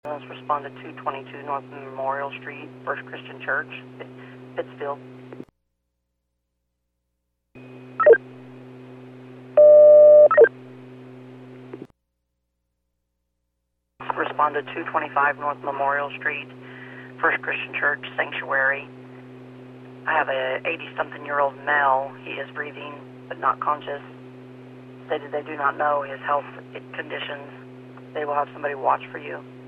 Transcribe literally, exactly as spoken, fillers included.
Let's respond to two twenty-two North Memorial Street, First Christian Church, Pittsfield. Respond to two twenty-five North Memorial Street, First Christian Church, Sanctuary. I have a eighty-something-year-old male. He is breathing but not conscious. Stated they do not know his health conditions. They will have somebody watch for you.